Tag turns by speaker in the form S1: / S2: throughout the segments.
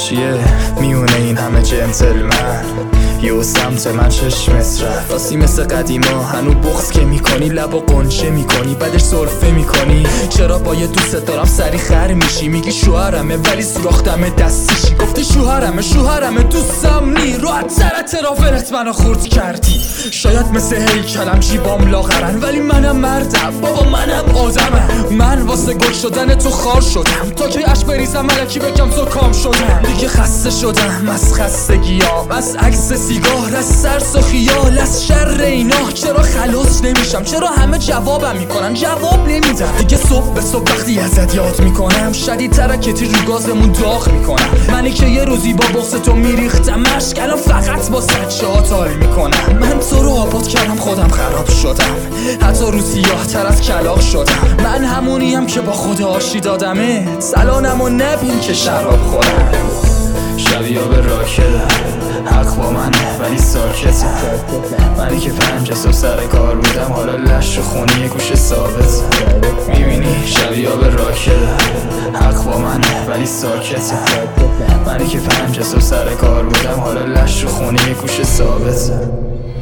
S1: چیه میونه این همه جنتلمن؟ یه سمت من چشمت رفت راستی مثل قدیما هنو بغض که میکنی لب و قنچه میکنی بعدش سرفه میکنی. چرا با یه دوست دارم سری خر میشی؟ میگی شوهرمه ولی سوراختمه دستیشی. گفتی شوهرمه دوستم نی رو از ترافرت منو خورد کردی. شاید مثل هیکلم جیبام لاغرن ولی منم مردم بابا منم آدمم. من واسه گل شدن تو خار شدم تا که عشق بریزم ملکی بگم تو کام شدم. دیگه خسته شدم از خستگیام، از عکس سیگار، از سرس و خیال، از شر اینا. چرا خلاص نمیشم؟ چرا همه جوابم میکنن جواب نمیدم؟ دیگه صبح به صبح وقتی ازت یاد میکنم شدیدتر کتی رو گازمون داغ میکنم. منی که یه روزی با بغض تو میریختم اشک الان فقط با سجاد حال میکنم. من تو رو آباد کردم خودم خراب شدم، حتی رو سیاه تر از کلاغ شدم. من همونیم که با خدا آشی دادمه، سلانمو نبین که شراب خورم. شبیه به راکدم حق با منه ولی ساکتم. منی که 5 صبح سر کار بودم حالا لش و خونی گوش ثابتم. میبینی شبیه به راکدم حق با منه ولی ساکتم. منی که 5 صبح سر کار بودم حالا لش و خونی گوش ثابتم.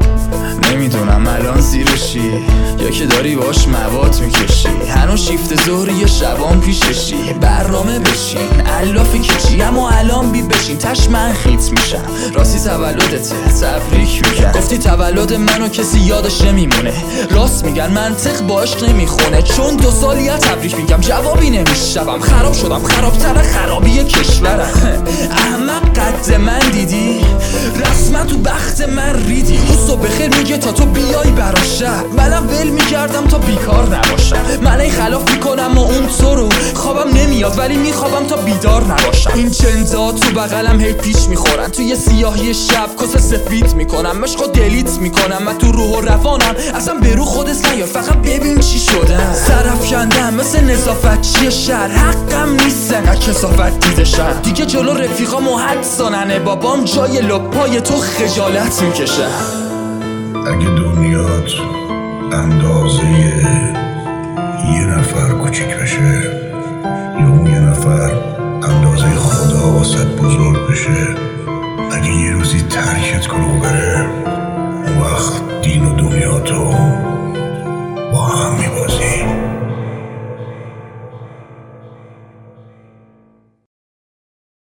S1: نمیدونم الان زیرشی یا که داری باش مواد میکشی. هنوز شیفت ظهر یا شبان پیششی. برنامه بشین علافی کشی اما الان بی بشین تش من خیت میشم. راستی تولدته تبریک میگن. گفتی تولد منو کسی یادش نمیمونه. راست میگن منطق باش نمیخونه. چون 2 سالیه تبریک میگم جوابی نمیشنوم. خراب شدم خرابتر خرابی کشورم. احمق قد من دیدی رسما تو بخت من ریدی. صبح بخیر میگه تا تو بیای براشم. منم ول میکردم تا بیکار نباشم. من ای خلاف میکنم و اون تو رو خوابم نمیاد ولی میخوابم تا بیدار نباشم. این چنزا تو بغلم هی پیش میخورن. توی سیاهی شب کس سفید میکنم. مشقو دلیت میکنم. من تو روح و روانم اصلا به رو خودت نیار فقط ببین چی شدم. سرف کندم مثل نظافتچی شهر. حقم نیست انقدر کثافت دیده شهر. دیگه جلو رفیقام و حد ساننه بابام جای لپای تو خجالت میکشم.
S2: اگه دنیات اندازه یه نفر کوچیک بشه یا اون یه نفر اندازه خدا واسط بزرگ بشه، اگه یه روزی ترکت کنه و بره